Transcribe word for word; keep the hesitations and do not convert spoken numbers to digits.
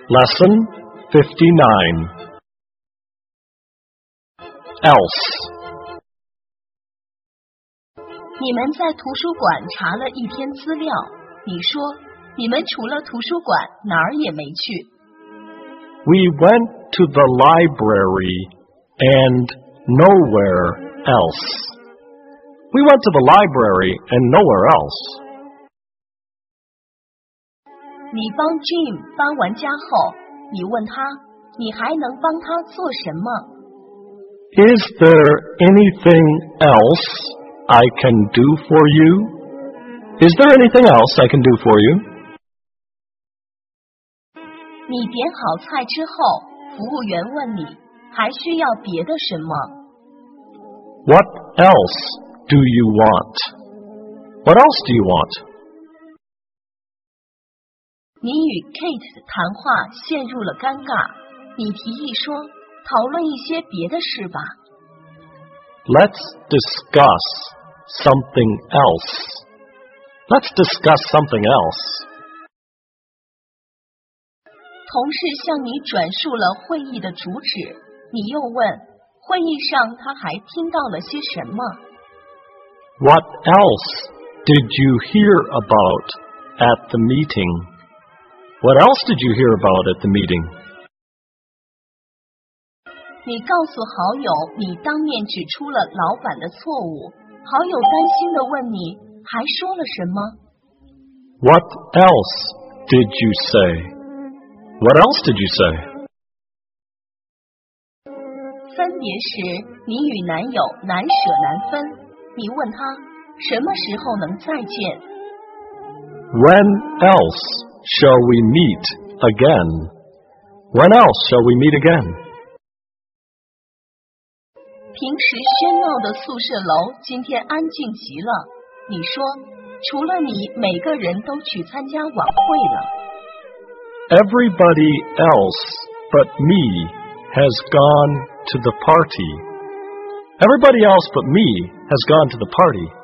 Lesson fifty-nine. Else. 你们在图书馆查了一天资料，你说你们除了图书馆哪儿也没去。 We went to the library and nowhere else. We went to the library and nowhere else. 你帮 Jim 搬完家后，你问他，你还能帮他做什么？ Is there anything else I can do for you? Is there anything else I can do for you? 你点好菜之后，服务员问你，还需要别的什么？ What else do you want? What else do you want? 你与 Kate 谈话陷入了尴尬，你提议说，讨论一些别的事吧。 Let's discuss something else. Let's discuss something else. 同事向你转述了会议的主旨，你又问，会议上他还听到了些什么？ What else did you hear about at the meeting? What else did you hear about at the meeting? 你告诉好友你当面指出了老板的错误，好友担心地问你，还说了什么？ What else did you say? What else did you say? 分别时，你与男友难舍难分，你问他，什么时候能再见？ When else shall we meet again? When else shall we meet again? 平时喧闹的宿舍楼今天安静极了，你说，除了你，每个人都去参加晚会了。 Everybody else but me has gone to the party. Everybody else but me has gone to the party.